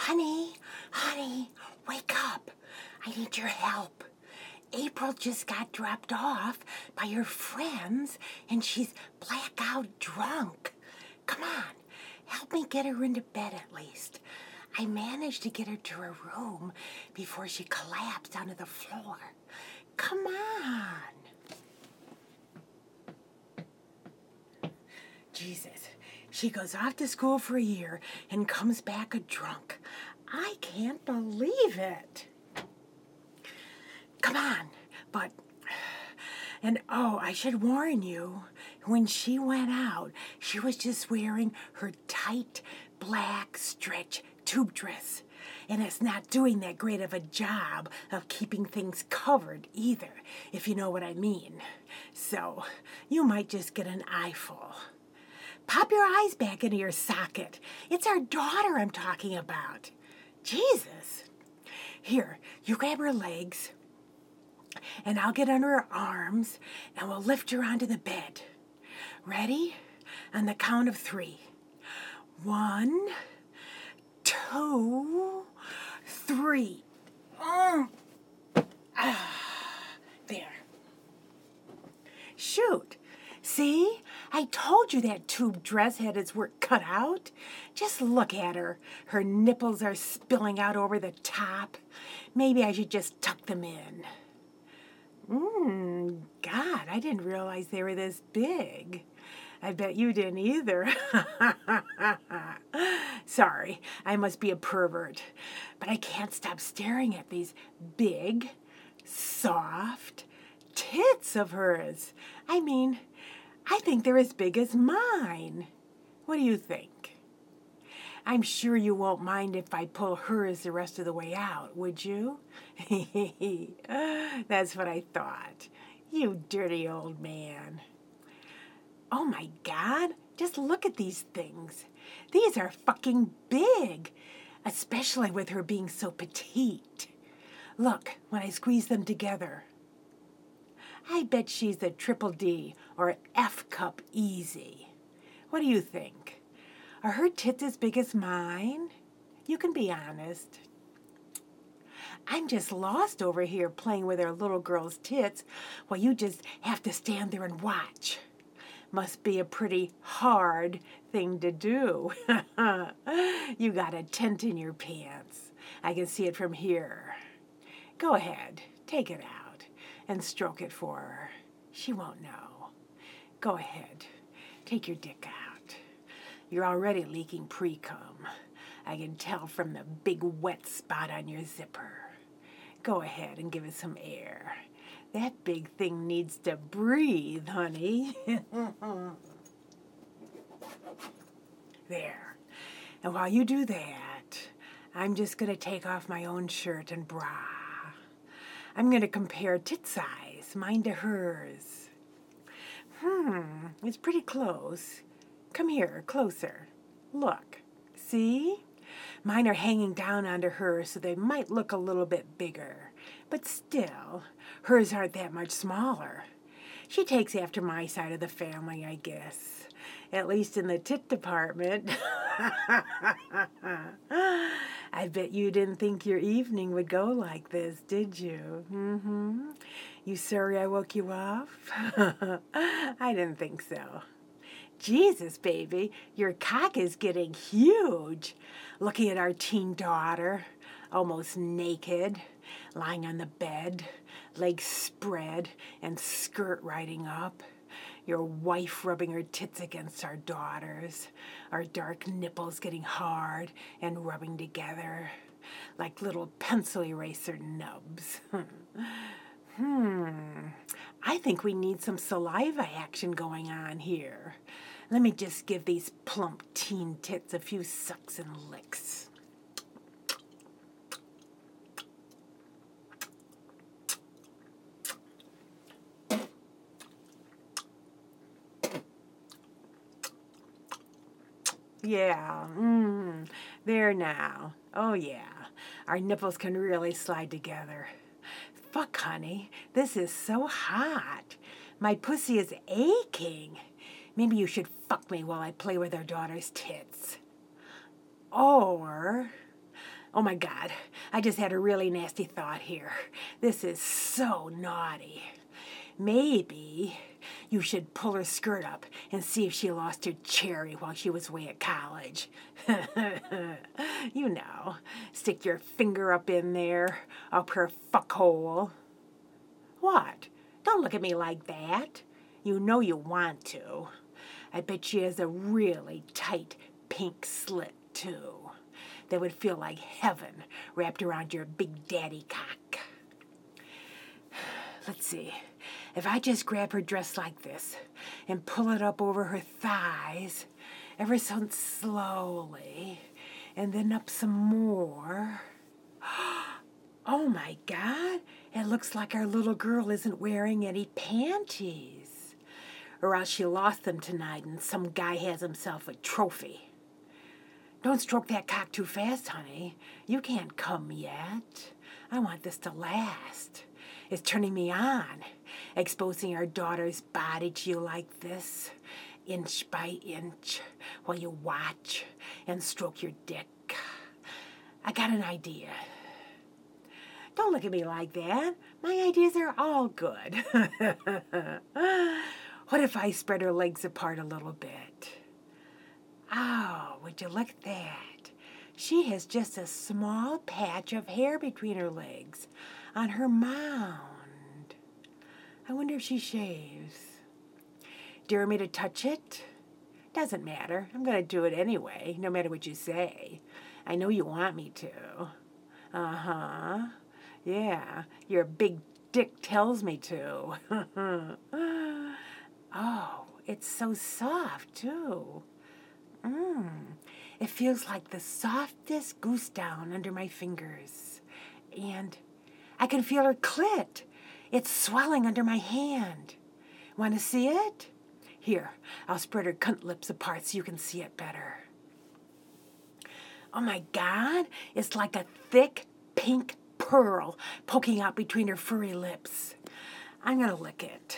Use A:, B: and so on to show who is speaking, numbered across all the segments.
A: Honey, honey, wake up. I need your help. April just got dropped off by her friends and she's blackout drunk. Come on, help me get her into bed at least. I managed to get her to her room before she collapsed onto the floor. Come on. Jesus, she goes off to school for a year and comes back a drunk. I can't believe it. Come on, and oh, I should warn you, when she went out, she was just wearing her tight black stretch tube dress. And it's not doing that great of a job of keeping things covered either, if you know what I mean. So, you might just get an eyeful. Pop your eyes back into your socket. It's our daughter I'm talking about. Jesus. Here, you grab her legs, and I'll get under her arms, and we'll lift her onto the bed. Ready? On the count of 3. 1, 2, 3. There. Shoot. See? I told you that tube dress had its work cut out. Just look at her. Her nipples are spilling out over the top. Maybe I should just tuck them in. God, I didn't realize they were this big. I bet you didn't either. Sorry, I must be a pervert. But I can't stop staring at these big, soft tits of hers. I mean, I think they're as big as mine. What do you think? I'm sure you won't mind if I pull hers the rest of the way out, would you? That's what I thought. You dirty old man. Oh my God, just look at these things. These are fucking big, especially with her being so petite. Look, when I squeeze them together. I bet she's a triple D or F cup easy. What do you think? Are her tits as big as mine? You can be honest. I'm just lost over here playing with our little girl's tits while you just have to stand there and watch. Must be a pretty hard thing to do. You got a tent in your pants. I can see it from here. Go ahead, take it out and stroke it for her. She won't know. Go ahead, take your dick out. You're already leaking pre-cum. I can tell from the big wet spot on your zipper. Go ahead and give it some air. That big thing needs to breathe, honey. There. And while you do that, I'm just going to take off my own shirt and bra. I'm going to compare tit size, mine to hers. It's pretty close. Come here, closer. Look. See? Mine are hanging down onto hers, so they might look a little bit bigger. But still, hers aren't that much smaller. She takes after my side of the family, I guess. At least in the tit department. I bet you didn't think your evening would go like this, did you? You sorry I woke you up? I didn't think so. Jesus, baby, your cock is getting huge. Looking at our teen daughter, almost naked, lying on the bed, legs spread and skirt riding up. Your wife rubbing her tits against our daughters, our dark nipples getting hard and rubbing together like little pencil eraser nubs. I think we need some saliva action going on here. Let me just give these plump teen tits a few sucks and licks. Yeah, there now. Oh yeah, our nipples can really slide together. Fuck, honey, this is so hot. My pussy is aching. Maybe you should fuck me while I play with our daughter's tits. Or Oh my God, I just had a really nasty thought here. This is so naughty. Maybe you should pull her skirt up and see if she lost her cherry while she was away at college. You know, stick your finger up in there, up her fuckhole. What? Don't look at me like that. You know you want to. I bet she has a really tight pink slit, too. That would feel like heaven wrapped around your big daddy cock. Let's see. If I just grab her dress like this and pull it up over her thighs, ever so slowly, and then up some more. Oh my God, it looks like our little girl isn't wearing any panties. Or else she lost them tonight and some guy has himself a trophy. Don't stroke that cock too fast, honey. You can't come yet. I want this to last. It's turning me on, exposing our daughter's body to you like this, inch by inch, while you watch and stroke your dick. I got an idea. Don't look at me like that. My ideas are all good. What if I spread her legs apart a little bit? Oh, would you look at that? She has just a small patch of hair between her legs on her mound. I wonder if she shaves. Dare me to touch it? Doesn't matter. I'm going to do it anyway, no matter what you say. I know you want me to. Uh-huh. Yeah, your big dick tells me to. Oh, it's so soft, too. It feels like the softest goose down under my fingers. And I can feel her clit. It's swelling under my hand. Want to see it? Here, I'll spread her cunt lips apart so you can see it better. Oh my God, it's like a thick pink pearl poking out between her furry lips. I'm going to lick it.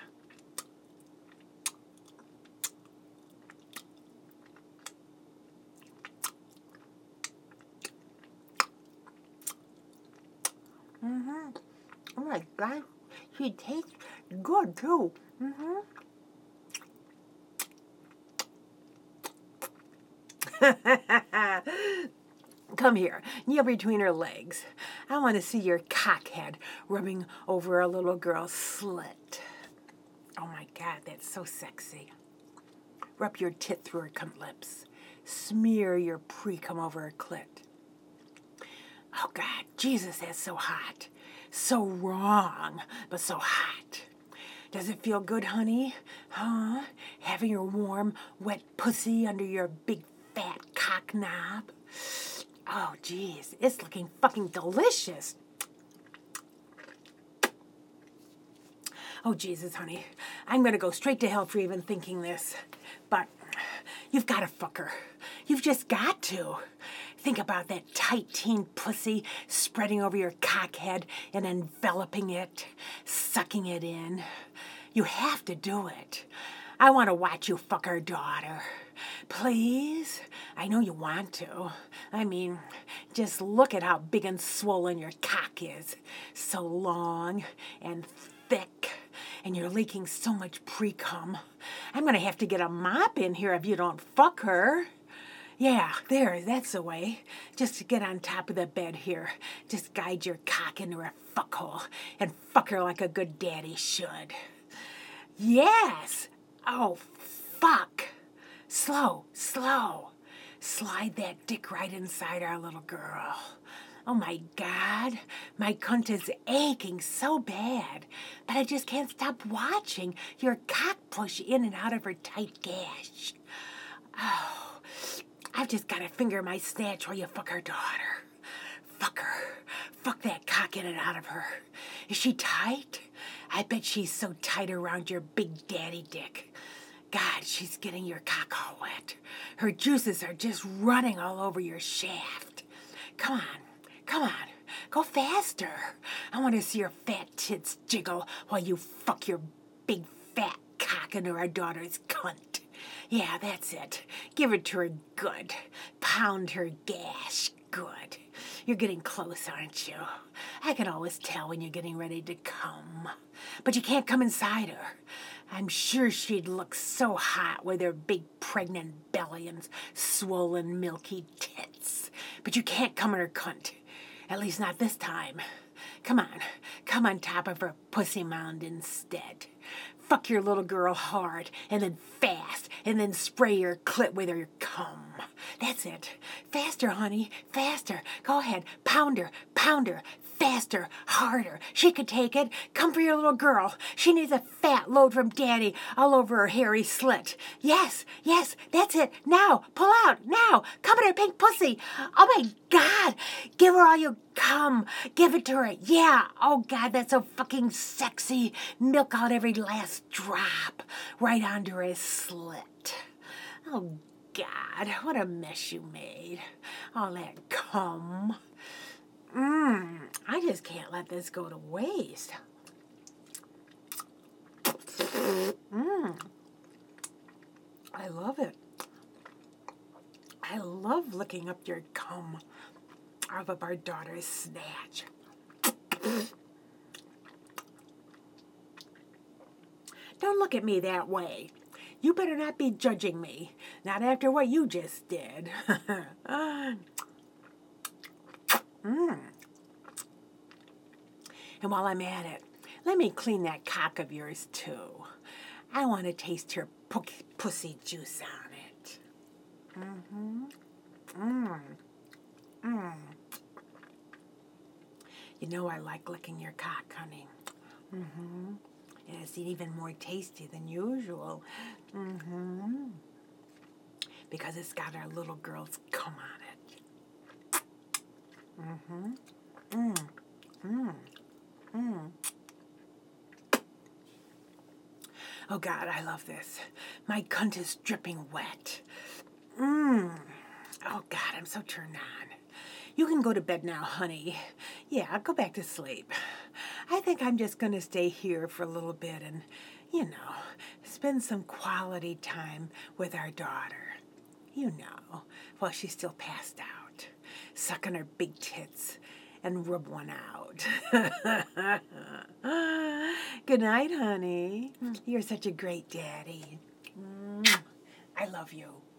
A: Oh my God, she tastes good too. Come here, kneel between her legs. I want to see your cockhead rubbing over a little girl's slit. Oh my God, that's so sexy. Rub your tit through her cunt lips. Smear your pre-cum over her clit. Oh God, Jesus, that's so hot. So wrong, but so hot. Does it feel good, honey? Huh? Having your warm, wet pussy under your big, fat cock knob? Oh, geez, it's looking fucking delicious. Oh, Jesus, honey. I'm going to go straight to hell for even thinking this. But you've got to fuck her. You've just got to. Think about that tight teen pussy spreading over your cockhead and enveloping it, sucking it in. You have to do it. I want to watch you fuck our daughter. Please? I know you want to. I mean, just look at how big and swollen your cock is. So long and thick, and you're leaking so much pre-cum. I'm going to have to get a mop in here if you don't fuck her. Yeah, there, that's the way. Just to get on top of the bed here. Just guide your cock into her fuckhole and fuck her like a good daddy should. Yes! Oh, fuck. Slow, slow. Slide that dick right inside our little girl. Oh my God, my cunt is aching so bad, but I just can't stop watching your cock push in and out of her tight gash. Oh, I've just got to finger my snatch while you fuck her daughter. Fuck her. Fuck that cock in and out of her. Is she tight? I bet she's so tight around your big daddy dick. God, she's getting your cock all wet. Her juices are just running all over your shaft. Come on, go faster. I want to see your fat tits jiggle while you fuck your big fat cock into our daughter's cunt. Yeah, that's it. Give it to her good. Pound her gash good. You're getting close, aren't you? I can always tell when you're getting ready to come. But you can't come inside her. I'm sure she'd look so hot with her big pregnant belly and swollen milky tits. But you can't come in her cunt. At least not this time. Come on top of her pussy mound instead. Fuck your little girl hard, and then fast, and then spray your clit with her cum. That's it. Faster, honey, faster. Go ahead, pound her, faster, harder. She could take it. Come for your little girl. She needs a fat load from Daddy all over her hairy slit. Yes, that's it. Now, pull out, now. Come at her pink pussy. Oh my God. Give her all you cum. Give it to her. Yeah. Oh God, that's so fucking sexy. Milk out every last drop right onto her slit. Oh God, what a mess you made. All that cum. I just can't let this go to waste. I love it. I love licking up your cum off of our daughter's snatch. Don't look at me that way. You better not be judging me. Not after what you just did. And while I'm at it, let me clean that cock of yours too. I want to taste your pussy juice on it. You know I like licking your cock, honey. And it's even more tasty than usual. Because it's got our little girl's cum on it. Oh God, I love this. My cunt is dripping wet. Oh God, I'm so turned on. You can go to bed now, honey. Yeah, go back to sleep. I think I'm just going to stay here for a little bit and, you know, spend some quality time with our daughter. You know, while she's still passed out. Suck on her big tits and rub one out. Good night, honey. You're such a great daddy. I love you.